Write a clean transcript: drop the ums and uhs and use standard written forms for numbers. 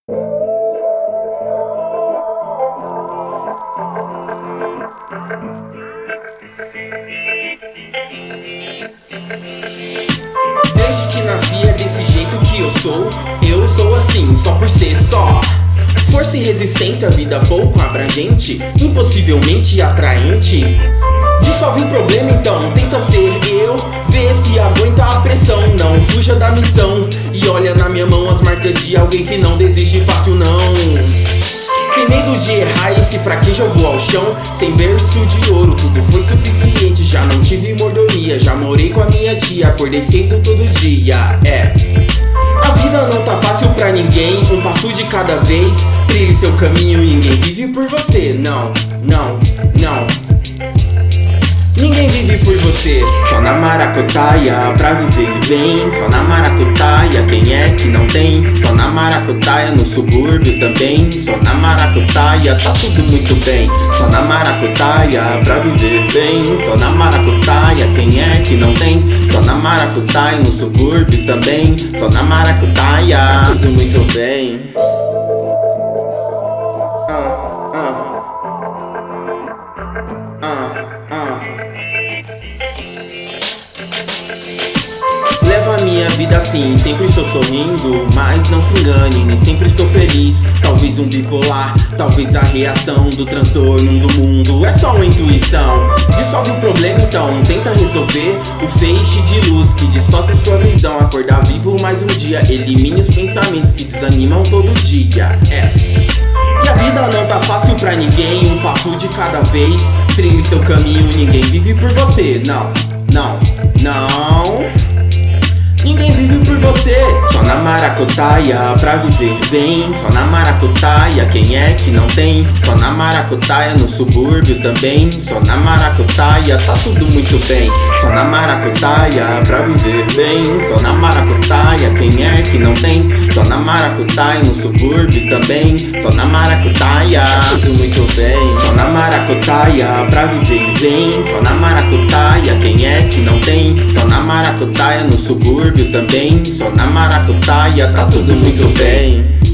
Desde que nasci é desse jeito que eu sou assim, só por ser só. Força e resistência, vida pouco abrangente, impossivelmente atraente. Dissolve um problema então, tenta ser eu, vê se aguenta a pressão. Não fuja da missão, e olha na minha mão as marcas de alguém que não desiste fácil não. Sem medo de errar, esse fraquejo eu vou ao chão. Sem berço de ouro, tudo foi suficiente. Já não tive mordomia, já morei com a minha tia. Acordei cedo todo dia, a vida não tá fácil pra ninguém, um passo de cada vez. Trilhe seu caminho, ninguém vive por você. Não, não, não. Ninguém vive por você. Só na maracutaia pra viver bem. Só na maracutaia, quem é que não tem? Só na maracutaia, no subúrbio também. Só na maracutaia, tá tudo muito bem. Só na maracutaia pra viver bem. Só na maracutaia, quem é que não tem? Só na maracutaia, no subúrbio também. Só na maracutaia, tá tudo muito bem. Levo a minha vida assim, sempre estou sorrindo, mas não se engane, nem sempre estou feliz. Talvez um bipolar, talvez a reação do transtorno do mundo. É só uma intuição. Dissolve o problema então, tenta resolver. O feixe de luz que distorce sua visão. Acordar vivo mais um dia, elimine os pensamentos que desanimam todo dia. E a vida não tá fácil pra ninguém, um passo de cada vez. Trilhe seu caminho, ninguém vive por você. Não, não, não. Ninguém vive por você. Só na maracutaia pra viver bem. Só na maracutaia, quem é que não tem? Só na maracutaia, no subúrbio também. Só na maracutaia, tá tudo muito bem. Só na maracutaia pra viver bem. Só na maracutaia, quem é que não tem? Só na maracutaia, no subúrbio também. Só na maracutaia, tá tudo muito bem. Só na maracutaia pra viver bem. Só na maracutaia, quem é que não tem? Só na maracutaia, no subúrbio também. Só na maracutaia, tá tudo muito bem.